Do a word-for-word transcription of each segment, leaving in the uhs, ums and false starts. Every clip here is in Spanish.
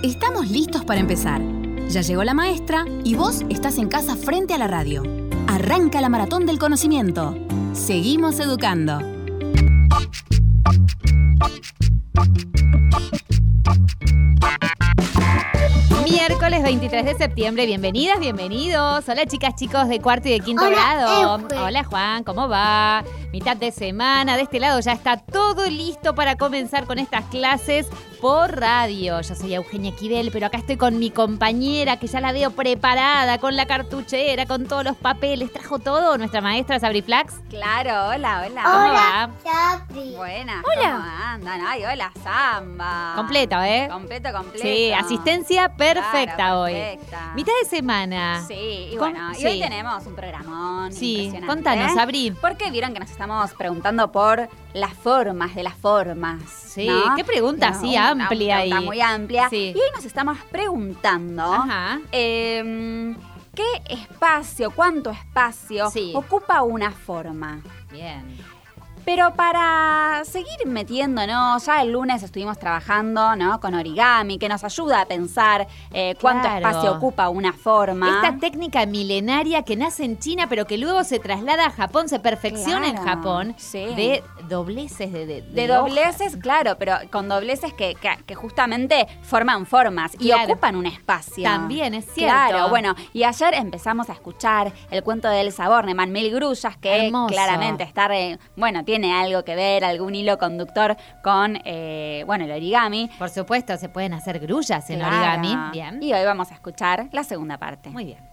Estamos listos para empezar. Ya llegó la maestra y vos estás en casa frente a la radio. Arranca la maratón del conocimiento. Seguimos educando. Miércoles veintitrés de septiembre, bienvenidas, bienvenidos. Hola chicas, chicos de cuarto y de quinto Hola, grado. Euge. Hola Juan, ¿cómo va? Mitad de semana, de este lado ya está todo listo para comenzar con estas clases por radio. Yo soy Eugenia Kibel, pero acá estoy con mi compañera que ya la veo preparada, con la cartuchera, con todos los papeles. ¿Trajo todo nuestra maestra Sabri Flax? Claro, hola, hola. ¿Cómo Hola, va? Sabri. Buenas, Hola. ¿cómo andan? Ay, hola, Samba. Completo, ¿eh? Completo, completo. Sí, asistencia perfecta Claro, hoy. perfecta. Mitad de semana. Sí, y Con- bueno, y sí. hoy tenemos un programón Sí, impresionante. contanos, Sabri. Porque vieron que nos estamos preguntando por las formas de las formas. Sí, ¿no? qué pregunta Una- así una- amplia una pregunta ahí. muy amplia. Sí. Y hoy nos estamos preguntando Ajá. eh, ¿qué espacio, cuánto espacio Sí. ocupa una forma? Bien. Pero para seguir metiéndonos, ya el lunes estuvimos trabajando, ¿no? Con origami, que nos ayuda a pensar eh, cuánto Claro. espacio ocupa una forma. Esta técnica milenaria que nace en China, pero que luego se traslada a Japón, se perfecciona en Claro, Japón, sí. de dobleces, de, de, De de dobleces, hojas. claro, pero con dobleces que, que, que justamente forman formas y Claro. ocupan un espacio. También, es cierto. Claro, bueno, y ayer empezamos a escuchar el cuento del sabor de Manuel Grullas, que Hermoso. claramente está, re- bueno, tiene algo que ver, algún hilo conductor con, eh, bueno, el origami. Por supuesto, se pueden hacer grullas en Claro. origami. Bien. Y hoy vamos a escuchar la segunda parte. Muy bien.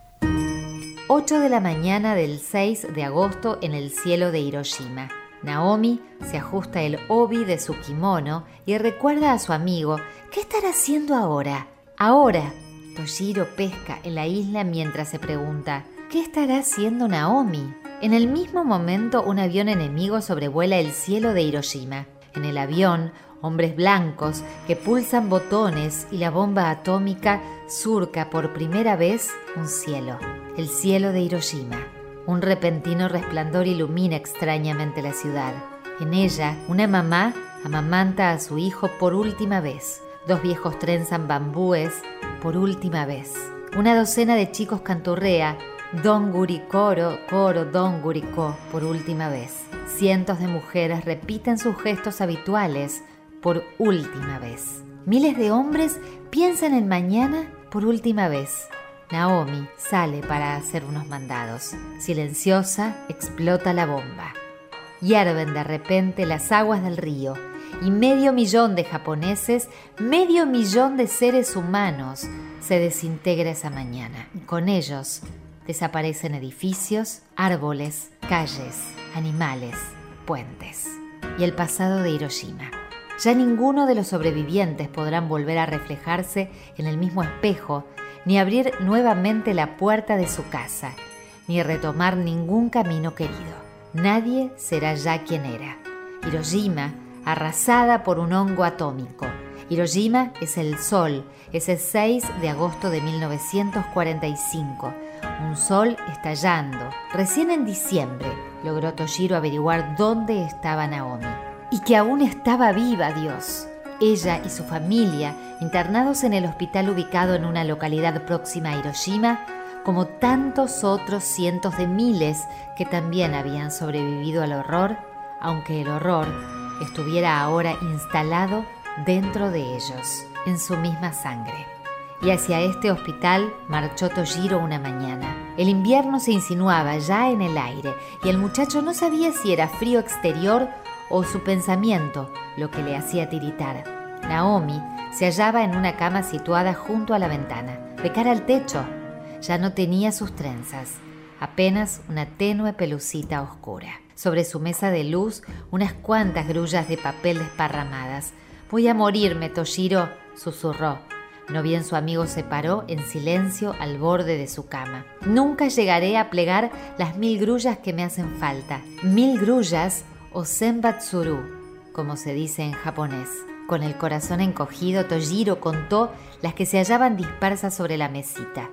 ocho de la mañana del seis de agosto en el cielo de Hiroshima. Naomi se ajusta el obi de su kimono y recuerda a su amigo. ¿Qué estará haciendo ahora? Ahora. Toshiro pesca en la isla mientras se pregunta, ¿qué estará haciendo Naomi? En el mismo momento, un avión enemigo sobrevuela el cielo de Hiroshima. En el avión, hombres blancos que pulsan botones y la bomba atómica surca por primera vez un cielo. El cielo de Hiroshima. Un repentino resplandor ilumina extrañamente la ciudad. En ella, una mamá amamanta a su hijo por última vez. Dos viejos trenzan bambúes por última vez. Una docena de chicos canturrea Donguri Koro, Koro Donguri Ko por última vez. Cientos de mujeres repiten sus gestos habituales por última vez. Miles de hombres piensan en mañana por última vez. Naomi sale para hacer unos mandados. Silenciosa, explota la bomba. Hierven de repente las aguas del río y medio millón de japoneses, medio millón de seres humanos se desintegra esa mañana. Y con ellos desaparecen edificios, árboles, calles, animales, puentes. Y el pasado de Hiroshima. Ya ninguno de los sobrevivientes podrán volver a reflejarse en el mismo espejo, ni abrir nuevamente la puerta de su casa, ni retomar ningún camino querido. Nadie será ya quien era. Hiroshima, arrasada por un hongo atómico. Hiroshima es el sol, ese seis de agosto de mil novecientos cuarenta y cinco. Un sol estallando. Recién en diciembre logró Toshiro averiguar dónde estaba Naomi. Y que aún estaba viva, Dios. Ella y su familia, internados en el hospital ubicado en una localidad próxima a Hiroshima, como tantos otros cientos de miles que también habían sobrevivido al horror, aunque el horror estuviera ahora instalado dentro de ellos, en su misma sangre. Y hacia este hospital marchó Toshiro una mañana. El invierno se insinuaba ya en el aire y el muchacho no sabía si era frío exterior o su pensamiento lo que le hacía tiritar. Naomi se hallaba en una cama situada junto a la ventana, de cara al techo. Ya no tenía sus trenzas, apenas una tenue pelucita oscura. Sobre su mesa de luz, unas cuantas grullas de papel desparramadas. «Voy a morirme, Toshiro», susurró. No bien su amigo se paró en silencio al borde de su cama. «Nunca llegaré a plegar las mil grullas que me hacen falta. Mil grullas o senbatsuru, como se dice en japonés». Con el corazón encogido, Toshiro contó las que se hallaban dispersas sobre la mesita.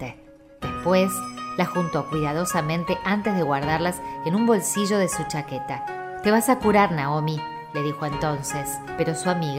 Después las juntó cuidadosamente antes de guardarlas en un bolsillo de su chaqueta. «Te vas a curar, Naomi», le dijo entonces, pero su amiga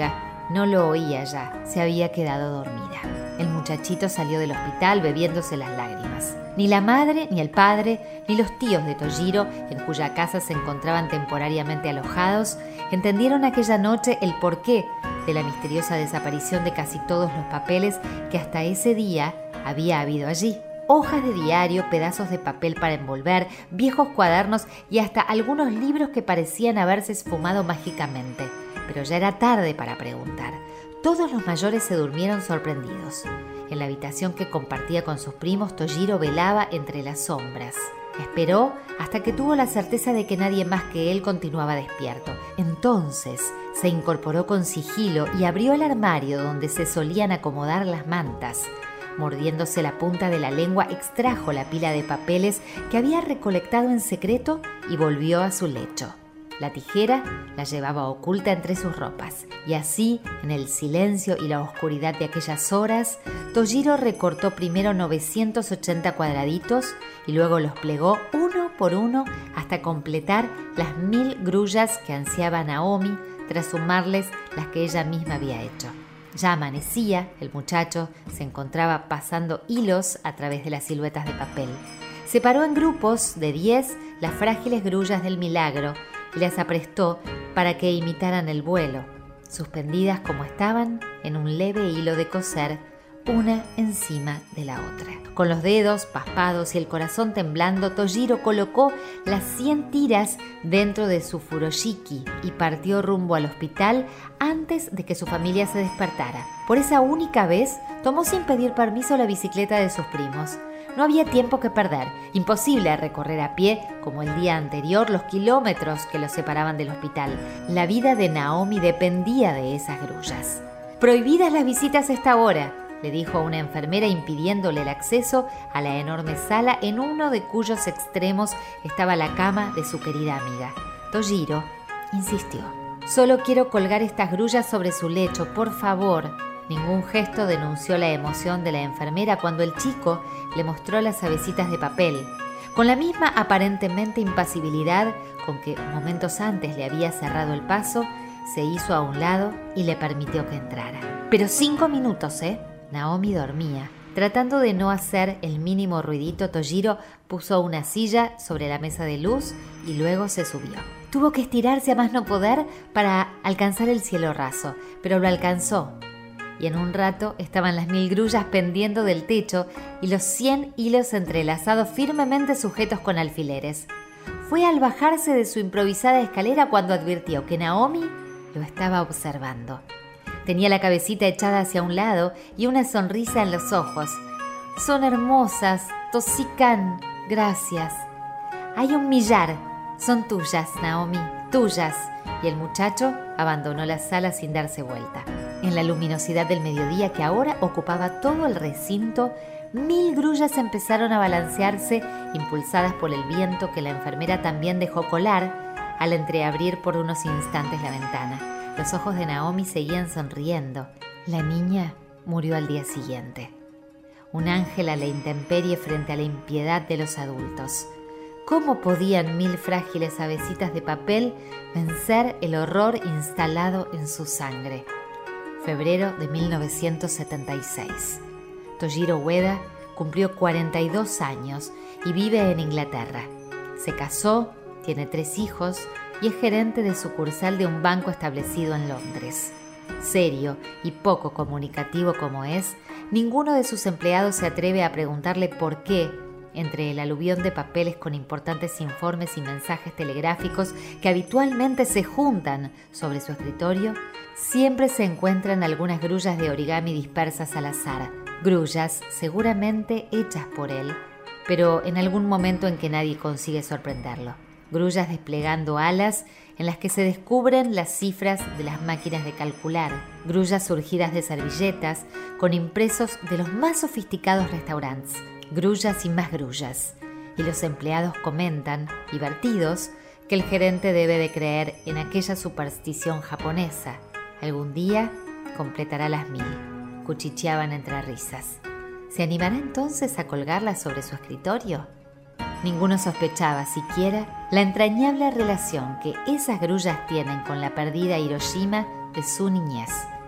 No lo oía ya, se había quedado dormida. El muchachito salió del hospital bebiéndose las lágrimas. Ni la madre, ni el padre, ni los tíos de Tojiro, en cuya casa se encontraban temporariamente alojados, entendieron aquella noche el porqué de la misteriosa desaparición de casi todos los papeles que hasta ese día había habido allí. Hojas de diario, pedazos de papel para envolver, viejos cuadernos y hasta algunos libros que parecían haberse esfumado mágicamente. Pero ya era tarde para preguntar. Todos los mayores se durmieron sorprendidos. En la habitación que compartía con sus primos, Tojiro velaba entre las sombras. Esperó hasta que tuvo la certeza de que nadie más que él continuaba despierto. Entonces se incorporó con sigilo y abrió el armario donde se solían acomodar las mantas. Mordiéndose la punta de la lengua, extrajo la pila de papeles que había recolectado en secreto y volvió a su lecho. La tijera la llevaba oculta entre sus ropas, y así, en el silencio y la oscuridad de aquellas horas, Tojiro recortó primero novecientos ochenta cuadraditos y luego los plegó uno por uno hasta completar las mil grullas que ansiaba Naomi tras sumarles las que ella misma había hecho. Ya amanecía, el muchacho se encontraba pasando hilos a través de las siluetas de papel. Separó en grupos de diez las frágiles grullas del milagro y las aprestó para que imitaran el vuelo, suspendidas como estaban en un leve hilo de coser, una encima de la otra. Con los dedos paspados y el corazón temblando, Tojiro colocó las cien tiras dentro de su furoshiki y partió rumbo al hospital antes de que su familia se despertara. Por esa única vez, tomó sin pedir permiso la bicicleta de sus primos. No había tiempo que perder, imposible recorrer a pie, como el día anterior, los kilómetros que los separaban del hospital. La vida de Naomi dependía de esas grullas. «Prohibidas las visitas a esta hora», le dijo a una enfermera impidiéndole el acceso a la enorme sala en uno de cuyos extremos estaba la cama de su querida amiga. Tojiro insistió. «Solo quiero colgar estas grullas sobre su lecho, por favor». Ningún gesto denunció la emoción de la enfermera cuando el chico le mostró las avecitas de papel, con la misma aparentemente impasibilidad con que momentos antes le había cerrado el paso. Se hizo a un lado y le permitió que entrara. Pero cinco minutos, ¿eh? Naomi dormía. Tratando de no hacer el mínimo ruidito, Tojiro puso una silla sobre la mesa de luz y luego se subió. Tuvo que estirarse a más no poder para alcanzar el cielo raso, pero lo alcanzó. Y en un rato estaban las mil grullas pendiendo del techo y los cien hilos entrelazados firmemente sujetos con alfileres. Fue al bajarse de su improvisada escalera cuando advirtió que Naomi lo estaba observando. Tenía la cabecita echada hacia un lado y una sonrisa en los ojos. «Son hermosas, Tosican, gracias». «Hay un millar. Son tuyas, Naomi, tuyas». Y el muchacho abandonó la sala sin darse vuelta. En la luminosidad del mediodía que ahora ocupaba todo el recinto, mil grullas empezaron a balancearse, impulsadas por el viento que la enfermera también dejó colar al entreabrir por unos instantes la ventana. Los ojos de Naomi seguían sonriendo. La niña murió al día siguiente. Un ángel a la intemperie frente a la impiedad de los adultos. ¿Cómo podían mil frágiles avecitas de papel vencer el horror instalado en su sangre? Febrero de mil novecientos setenta y seis. Tojiro Ueda cumplió cuarenta y dos años y vive en Inglaterra. Se casó, tiene tres hijos y es gerente de sucursal de un banco establecido en Londres. Serio y poco comunicativo como es, ninguno de sus empleados se atreve a preguntarle por qué, entre el aluvión de papeles con importantes informes y mensajes telegráficos que habitualmente se juntan sobre su escritorio, siempre se encuentran algunas grullas de origami dispersas al azar, grullas seguramente hechas por él, pero en algún momento en que nadie consigue sorprenderlo. Grullas desplegando alas en las que se descubren las cifras de las máquinas de calcular, grullas surgidas de servilletas con impresos de los más sofisticados restaurantes, grullas y más grullas, y los empleados comentan, divertidos, que el gerente debe de creer en aquella superstición japonesa. Algún día completará las mil, cuchicheaban entre risas. ¿Se animará entonces a colgarlas sobre su escritorio? Ninguno sospechaba siquiera la entrañable relación que esas grullas tienen con la perdida Hiroshima de su niñez.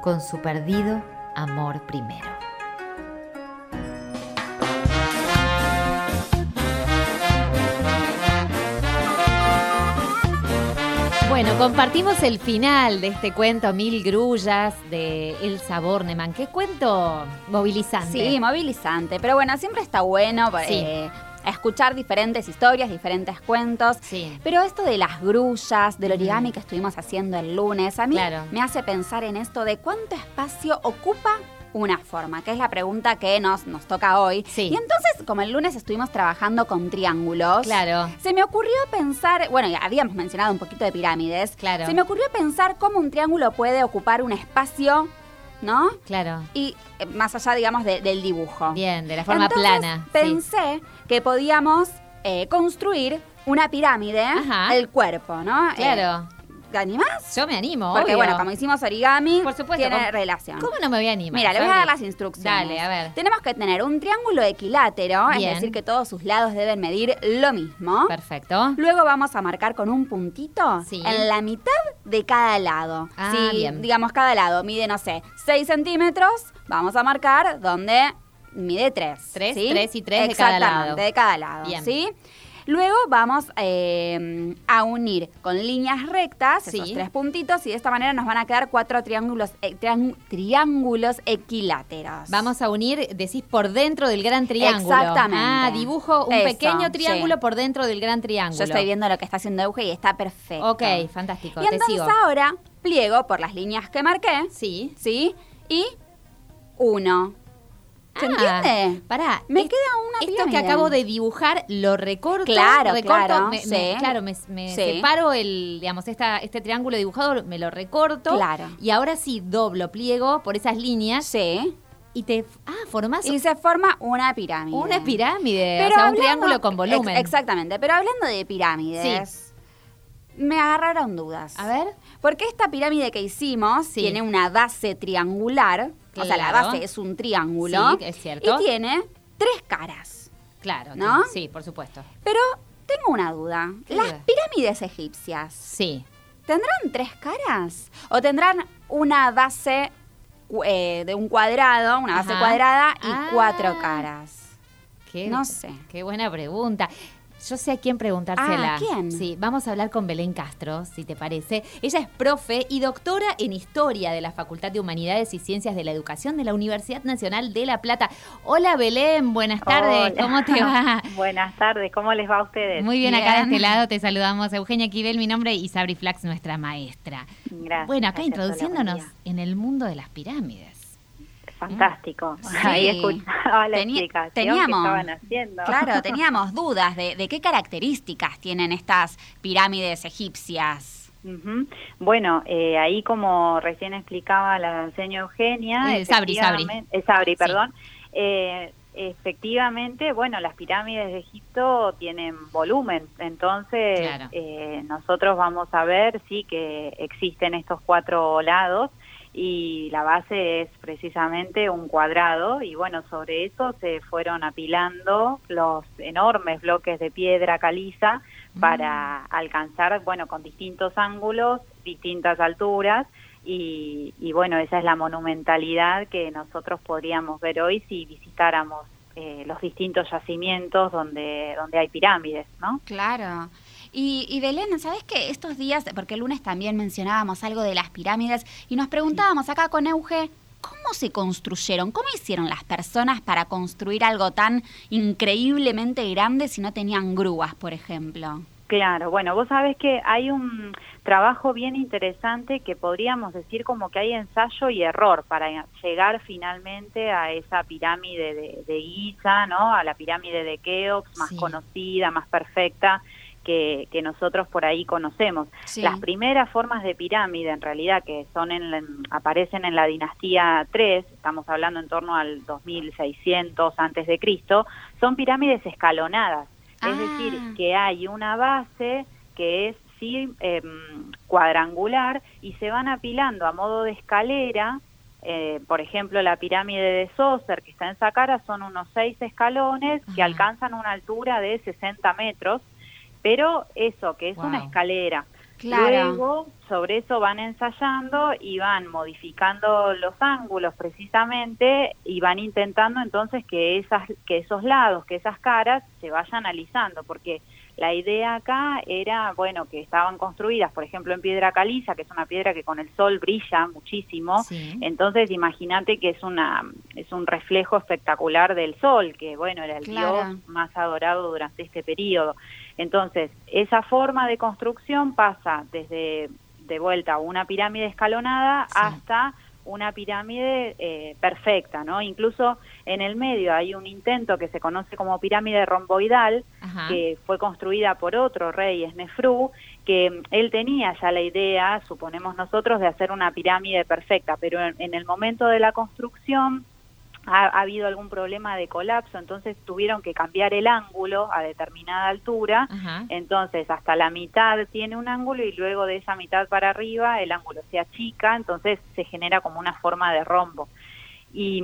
con su perdido amor primero. Bueno, compartimos el final de este cuento Mil grullas de Elsa Bornemann. Qué cuento movilizante. Sí, movilizante. Pero bueno, siempre está bueno Sí. eh, escuchar diferentes historias, diferentes cuentos. Sí. Pero esto de las grullas, del origami que estuvimos haciendo el lunes, a mí Claro. me hace pensar en esto de cuánto espacio ocupa una forma, que es la pregunta que nos, nos toca hoy. Sí. Y entonces, como el lunes estuvimos trabajando con triángulos, Claro. se me ocurrió pensar, bueno, ya habíamos mencionado un poquito de pirámides, Claro. se me ocurrió pensar cómo un triángulo puede ocupar un espacio, ¿no? Claro. Y eh, más allá, digamos, de- del dibujo. Bien, de la forma Entonces, plana. Sí. pensé que podíamos eh, construir una pirámide Ajá. del cuerpo, ¿no? Claro. Eh, ¿Te animás? Yo me animo, Porque obvio. bueno, como hicimos origami, Por supuesto, tiene ¿cómo- relación. ¿Cómo no me voy a animar? Mira, le voy a Sabri? dar las instrucciones. Dale, a ver. Tenemos que tener un triángulo equilátero, Bien. es decir, que todos sus lados deben medir lo mismo. Perfecto. Luego vamos a marcar con un puntito Sí. en la mitad de cada lado. Ah, si, bien. digamos, cada lado mide, no sé, seis centímetros, vamos a marcar donde mide tres. Tres, ¿sí? tres y tres de cada lado. Exactamente, de cada lado, Bien. ¿sí? Luego vamos eh, a unir con líneas rectas esos Sí. tres puntitos y de esta manera nos van a quedar cuatro triángulos, eh, triang- triángulos equiláteros. Vamos a unir, decís, por dentro del gran triángulo. Exactamente. Ah, dibujo un Eso, pequeño triángulo sí. por dentro del gran triángulo. Yo estoy viendo lo que está haciendo Euge y está perfecto. Ok, fantástico, Y te entonces sigo. ahora pliego por las líneas que marqué, Sí. ¿sí? Y uno. ¿Se Ah, entiende? Pará. Me es- queda una Esto pirámide. que acabo de dibujar lo recorto. Claro, recorto, claro, me, sí. me- claro, me, me Sí. separo el, digamos, esta, este triángulo dibujado, me lo recorto. Claro. Y ahora sí doblo, pliego por esas líneas Sí. y te. Ah, formás Y se forma una pirámide. una pirámide. Pero o sea, un hablando- triángulo con volumen. Ex- exactamente. Pero hablando de pirámides, me agarraron dudas. A ver. Porque esta pirámide que hicimos Sí. tiene una base triangular. O sea, la Claro. base es un triángulo. Sí, es cierto. Y tiene tres caras. Claro. ¿No? Sí, por supuesto. Pero tengo una duda. ¿Qué Las duda? pirámides egipcias, Sí. ¿tendrán tres caras? ¿O tendrán una base cu- eh, de un cuadrado, una base Ajá. cuadrada y Ah. cuatro caras? Qué, No sé. Qué buena pregunta. Yo sé a quién preguntársela. Ah, ¿a quién? Sí, vamos a hablar con Belén Castro, si te parece. Ella es profe y doctora en Historia de la Facultad de Humanidades y Ciencias de la Educación de la Universidad Nacional de La Plata. Hola Belén, buenas tardes. Hola. ¿Cómo te va? Buenas tardes, ¿cómo les va a ustedes? Muy bien, acá de Bien. este lado te saludamos Eugenia Quibel, mi nombre, y Sabri Flax, nuestra maestra. Gracias. Bueno, acá gracias, hola, introduciéndonos buen día. en el mundo de las pirámides. Fantástico. Sí. Ahí escuchaba la Teni- explicación teníamos- que estaban haciendo. Claro, teníamos dudas de, de qué características tienen estas pirámides egipcias. Ujú. Bueno, eh, ahí como recién explicaba la señora Eugenia, Eh, Sabri, Sabri. efectivamente- eh, Sabri, Sí. perdón, eh, efectivamente, bueno, las pirámides de Egipto tienen volumen, entonces Claro. eh, nosotros vamos a ver sí que existen estos cuatro lados y la base es precisamente un cuadrado y bueno, sobre eso se fueron apilando los enormes bloques de piedra caliza para alcanzar, bueno, con distintos ángulos, distintas alturas y, y bueno, esa es la monumentalidad que nosotros podríamos ver hoy si visitáramos eh, los distintos yacimientos donde, donde hay pirámides, ¿no? Claro. Y, y Belén, ¿sabes qué? Estos días, porque el lunes también mencionábamos algo de las pirámides y nos preguntábamos acá con Euge, ¿cómo se construyeron? ¿Cómo hicieron las personas para construir algo tan increíblemente grande si no tenían grúas, por ejemplo? Claro, bueno, vos sabés que hay un trabajo bien interesante que podríamos decir como que hay ensayo y error para llegar finalmente a esa pirámide de, de Giza, ¿no? A la pirámide de Keops, más Sí. conocida, más perfecta que, que nosotros por ahí conocemos. Sí. Las primeras formas de pirámide, en realidad, que son en la- aparecen en la dinastía tres, estamos hablando en torno al dos mil seiscientos antes de Cristo, son pirámides escalonadas. Es Ah. decir, que hay una base que es sí eh, cuadrangular y se van apilando a modo de escalera. Eh, por ejemplo, la pirámide de Zoser, que está en Saqqara, son unos seis escalones que Ajá. alcanzan una altura de sesenta metros, pero eso, que es Wow. una escalera. Claro. Luego, sobre eso van ensayando y van modificando los ángulos precisamente y van intentando entonces que esas, que esos lados, que esas caras se vayan alisando, porque la idea acá era, bueno, que estaban construidas, por ejemplo, en piedra caliza, que es una piedra que con el sol brilla muchísimo. Sí. Entonces, imagínate que es una es un reflejo espectacular del sol, que, bueno, era el Claro. dios más adorado durante este periodo. Entonces, esa forma de construcción pasa desde, de vuelta, una pirámide escalonada Sí. hasta una pirámide eh, perfecta, ¿no? Incluso en el medio hay un intento que se conoce como pirámide romboidal, Ajá. que fue construida por otro rey, Snefru, que él tenía ya la idea, suponemos nosotros, de hacer una pirámide perfecta, pero en, en el momento de la construcción ha, ha habido algún problema de colapso, entonces tuvieron que cambiar el ángulo a determinada altura. Ajá. Entonces hasta la mitad tiene un ángulo y luego de esa mitad para arriba el ángulo se achica, entonces se genera como una forma de rombo. Y,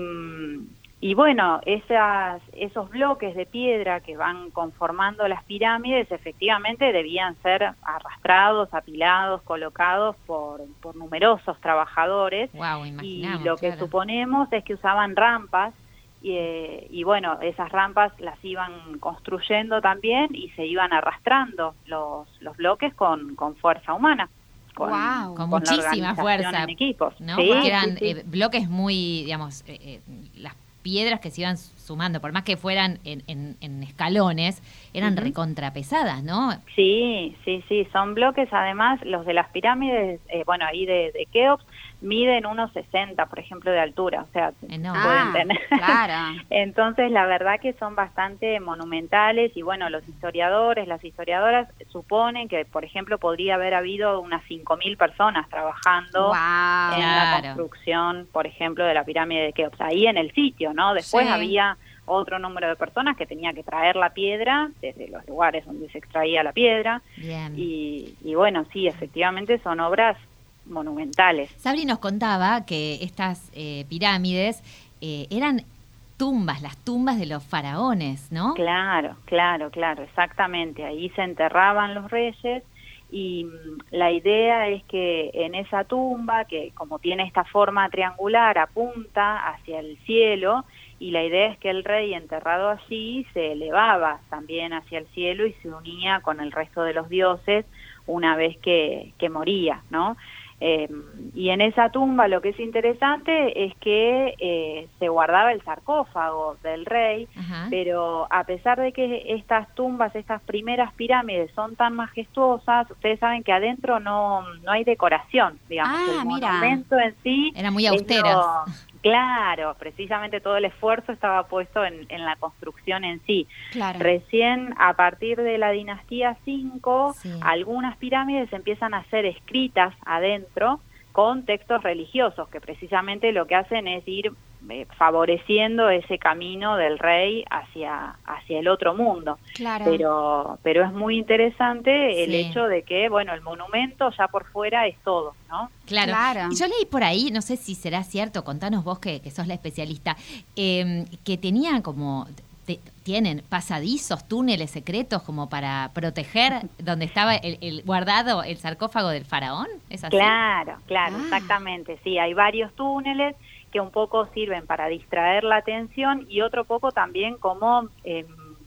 y bueno, esas, esos bloques de piedra que van conformando las pirámides efectivamente debían ser arrastrados, apilados, colocados por, por numerosos trabajadores. Wow, Y imaginamos. lo que claro. suponemos es que usaban rampas y, eh, y bueno, esas rampas las iban construyendo también y se iban arrastrando los, los bloques con, con fuerza humana. Con, Guau. Con la muchísima organización fuerza, en equipos. ¿no? Sí, Porque sí, eran sí. eh, bloques muy, digamos, eh, eh, las piedras que se iban sumando, por más que fueran en, en, en escalones, eran Ujú. recontrapesadas, ¿no? Sí, sí, sí, son bloques, además, los de las pirámides, eh, bueno, ahí de, de Keops, miden unos sesenta, por ejemplo, de altura, o sea, Enorme. pueden Ah, tener. claro. Entonces, la verdad que son bastante monumentales y, bueno, los historiadores, las historiadoras suponen que, por ejemplo, podría haber habido unas cinco mil personas trabajando Wow. en la Claro. construcción, por ejemplo, de la pirámide de Keops, ahí en el sitio, ¿no? Después Sí. había otro número de personas que tenía que traer la piedra desde los lugares donde se extraía la piedra Bien. y, y bueno, sí, efectivamente son obras monumentales. Sabri nos contaba que estas eh, pirámides eh, eran tumbas, las tumbas de los faraones, ¿no? Claro, claro, claro, exactamente. Ahí se enterraban los reyes y mm, la idea es que en esa tumba, que como tiene esta forma triangular, apunta hacia el cielo, y la idea es que el rey enterrado allí se elevaba también hacia el cielo y se unía con el resto de los dioses una vez que, que moría, ¿no? Eh, y en esa tumba lo que es interesante es que eh, se guardaba el sarcófago del rey, Ajá. pero a pesar de que estas tumbas, estas primeras pirámides son tan majestuosas, ustedes saben que adentro no, no hay decoración, digamos, Ah, el mira. monumento en sí Eran muy es austeras. lo- claro, precisamente todo el esfuerzo estaba puesto en, en la construcción en sí. Claro. Recién a partir de la dinastía cinco, Sí. algunas pirámides empiezan a ser escritas adentro con textos religiosos, que precisamente lo que hacen es ir eh, favoreciendo ese camino del rey hacia, hacia el otro mundo. Claro. Pero, pero es muy interesante el Sí. hecho de que, bueno, el monumento ya por fuera es todo, ¿no? Claro. Claro. Y yo leí por ahí, no sé si será cierto, contanos vos que, que sos la especialista, eh, que tenían como, te- tienen pasadizos, túneles secretos como para proteger donde estaba el, el guardado el sarcófago del faraón, ¿es así? Claro, claro, Ah. exactamente, sí, hay varios túneles que un poco sirven para distraer la atención y otro poco también como eh,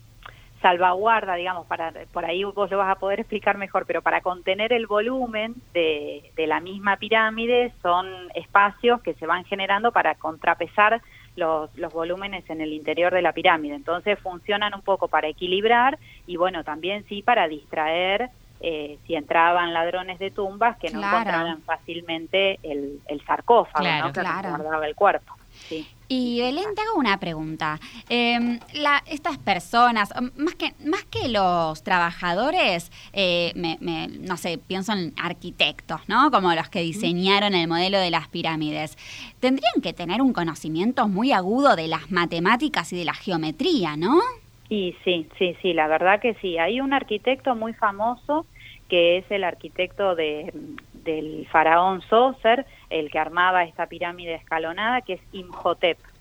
salvaguarda, digamos, para por ahí vos lo vas a poder explicar mejor, pero para contener el volumen de, de la misma pirámide son espacios que se van generando para contrapesar los, los volúmenes en el interior de la pirámide. Entonces funcionan un poco para equilibrar y bueno, también sí para distraer eh, si entraban ladrones de tumbas que no Claro. encontraran fácilmente el, el sarcófago, Claro, ¿no? que claro. guardaba el cuerpo. Sí. Y Belén, te hago una pregunta. Eh, la, estas personas, más que, más que los trabajadores, eh, me, me- no sé, pienso en arquitectos, ¿no? Como los que diseñaron el modelo de las pirámides. Tendrían que tener un conocimiento muy agudo de las matemáticas y de la geometría, ¿no? Y sí, sí, sí, la verdad que sí. Hay un arquitecto muy famoso que es el arquitecto de, del faraón Sócer, el que armaba esta pirámide escalonada, que es Imhotep.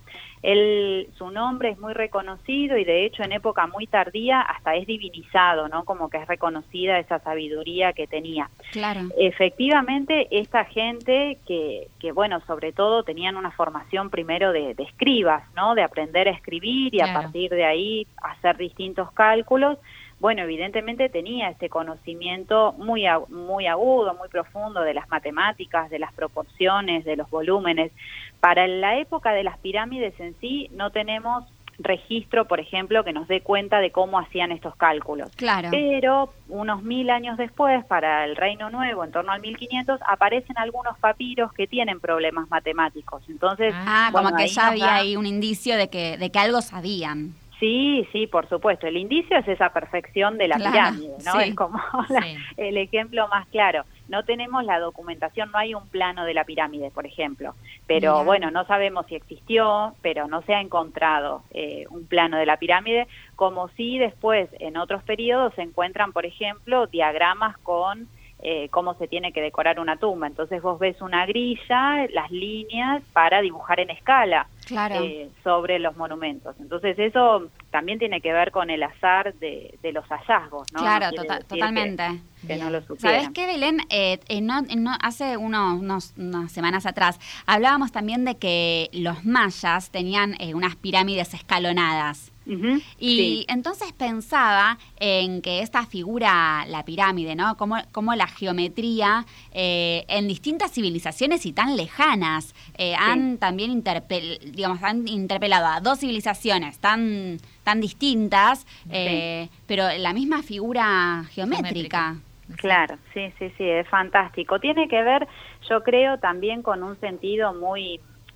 Él, su nombre es muy reconocido y de hecho en época muy tardía hasta es divinizado, ¿no? Como que es reconocida esa sabiduría que tenía. Claro. Efectivamente, esta gente que, que bueno, sobre todo tenían una formación primero de, de escribas, ¿no? De aprender a escribir y Claro. a partir de ahí hacer distintos cálculos. Bueno, evidentemente tenía este conocimiento muy, muy agudo, muy profundo de las matemáticas, de las proporciones, de los volúmenes. Para la época de las pirámides en sí no tenemos registro, por ejemplo, que nos dé cuenta de cómo hacían estos cálculos. Claro. Pero unos mil años después, para el Reino Nuevo, en torno al mil quinientos, aparecen algunos papiros que tienen problemas matemáticos. Entonces, Ah, bueno, como que ahí ya nos había da- ahí un indicio de que, de que algo sabían. Sí, sí, por supuesto. El indicio es esa perfección de la Claro, pirámide, ¿no? sí. Es como la- Sí. el ejemplo más claro. No tenemos la documentación, no hay un plano de la pirámide, por ejemplo. Pero Mirá. bueno, no sabemos si existió, pero no se ha encontrado eh, un plano de la pirámide, como si después, en otros periodos, se encuentran, por ejemplo, diagramas con eh, cómo se tiene que decorar una tumba. Entonces vos ves una grilla, las líneas para dibujar en escala. Claro. Eh, sobre los monumentos. Entonces eso también tiene que ver con el azar de, de los hallazgos, ¿no? Claro, No quiere tota- decir totalmente. Que, que no lo supieran. ¿Sabes qué, Belén? Eh, eh, no, no, hace uno- unos, unas semanas atrás hablábamos también de que los mayas tenían eh, unas pirámides escalonadas. Ujú, Y sí. entonces pensaba en que esta figura, la pirámide, ¿no? Como, como la geometría eh, en distintas civilizaciones y tan lejanas eh, han también interpel, digamos, han interpelado a dos civilizaciones tan, tan distintas, eh, pero la misma figura geométrica. Claro, sí, sí, sí, es fantástico. Tiene que ver, yo creo, también con un sentido muy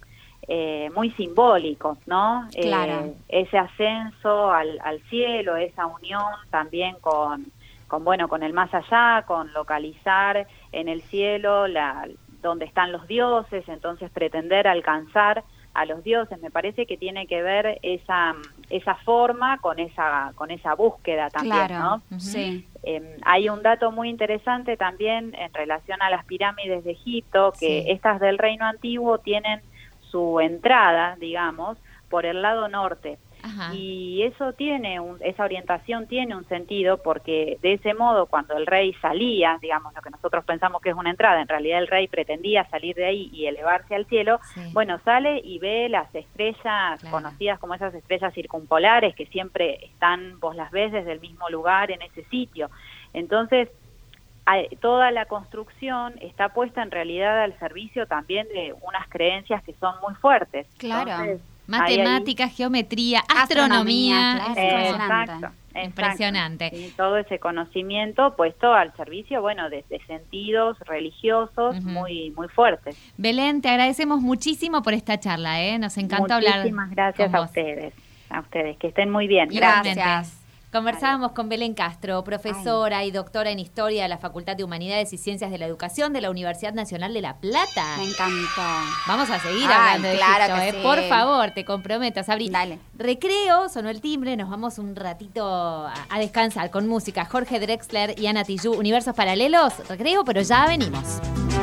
eh, muy simbólico, ¿no? Claro. Eh, ese ascenso al, al cielo, esa unión también con, con, bueno, con el más allá, con localizar en el cielo la, donde están los dioses, entonces pretender alcanzar a los dioses. Me parece que tiene que ver esa esa forma con esa con esa búsqueda también, Claro, ¿no? Ujú. sí. Eh, hay un dato muy interesante también en relación a las pirámides de Egipto, que Sí. estas del Reino Antiguo tienen su entrada, digamos, por el lado norte. Ajá. Y eso tiene, un, esa orientación tiene un sentido porque de ese modo cuando el rey salía, digamos lo que nosotros pensamos que es una entrada, en realidad el rey pretendía salir de ahí y elevarse al cielo, Sí. bueno, sale y ve las estrellas Claro. conocidas como esas estrellas circumpolares que siempre están, vos las ves desde el mismo lugar en ese sitio. Entonces, hay- toda la construcción está puesta en realidad al servicio también de unas creencias que son muy fuertes. Claro. Entonces, Matemática, geometría, Astronomía, astronomía. claro. es como- Impresionante. Exacto, exacto. Impresionante. Sí, todo ese conocimiento puesto al servicio, bueno, de, de sentidos religiosos Ujú. muy muy fuertes. Belén, te agradecemos muchísimo por esta charla, ¿eh? Nos encanta hablar. Muchísimas gracias con a vos. ustedes, a ustedes, que estén muy bien. Gracias. Conversábamos con Belén Castro, profesora y doctora en Historia de la Facultad de Humanidades y Ciencias de la Educación de la Universidad Nacional de La Plata. Me encantó. Vamos a seguir Ay, hablando de claro Egipto, que ¿eh? sí. Por favor, te comprometo, Sabri. Dale. Recreo, sonó el timbre, nos vamos un ratito a, a descansar con música. Jorge Drexler y Ana Tijoux, Universos Paralelos. Recreo, pero ya venimos.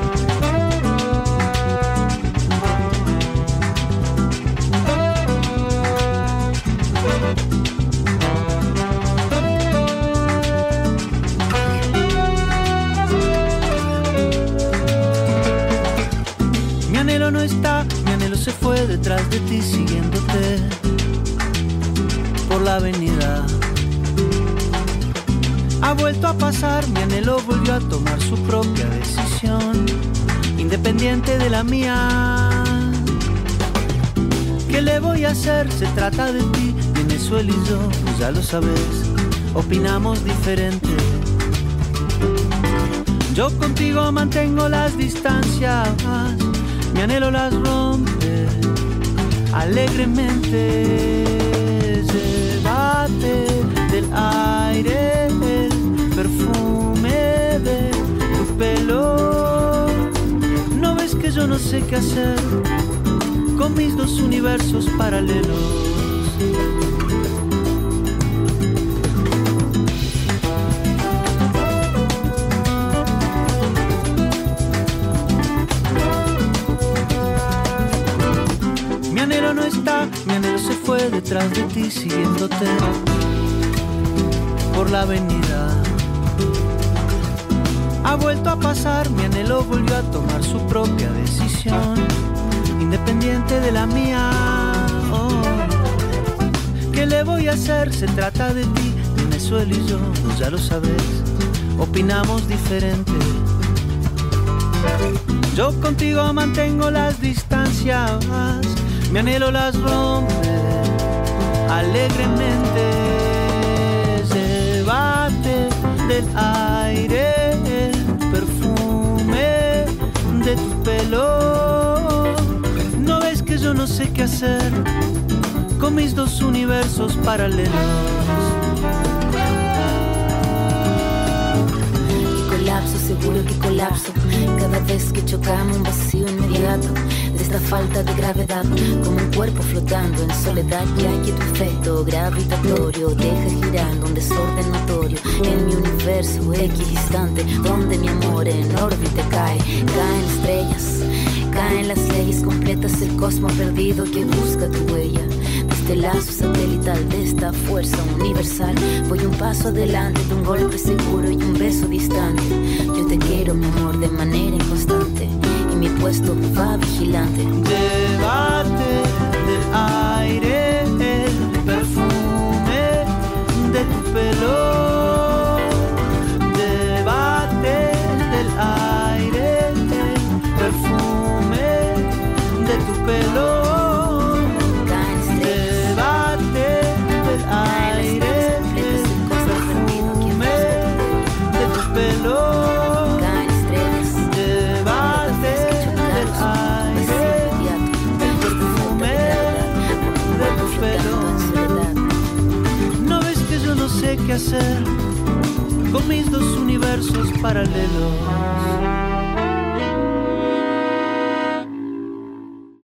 Mi anhelo no está, mi anhelo se fue detrás de ti siguiéndote por la avenida. Ha vuelto a pasar, mi anhelo volvió a tomar su propia decisión, independiente de la mía. ¿Qué le voy a hacer? Se trata de ti, y en eso él y yo, pues ya lo sabes, opinamos diferente. Yo contigo mantengo las distancias, mi anhelo las rompe alegremente. Llévate del aire el perfume de tu pelo. ¿No ves que yo no sé qué hacer con mis dos universos paralelos? Mi anhelo no está, Mi anhelo se fue detrás de ti siguiéndote por la avenida. Ha vuelto a pasar, mi anhelo volvió a tomar su propia decisión, independiente de la mía. Oh. ¿Qué le voy a hacer? Se trata de ti, de eso él y yo, pues ya lo sabes, opinamos diferente. Yo contigo mantengo las distancias, mi anhelo las rompe alegremente. Llévate del aire el perfume de tu pelo. ¿No ves que yo no sé qué hacer con mis dos universos paralelos? Colapso, seguro que colapso. Cada vez que chocamos un vacío inmediato de esta falta de gravedad, como un cuerpo flotando en soledad. Ya que tu efecto gravitatorio deja girando un desorden notorio en mi universo equidistante, donde mi amor en órbita cae. Caen estrellas, caen las leyes completas, el cosmos perdido que busca tu huella. Este lazo satelital de esta fuerza universal, voy un paso adelante de un golpe seguro y un beso distante. Yo te quiero, mi amor, de manera inconstante, y mi puesto va vigilante. Llévate del aire el perfume de tu pelo. Llévate del aire el perfume de tu pelo. No sé qué hacer con mis dos universos paralelos.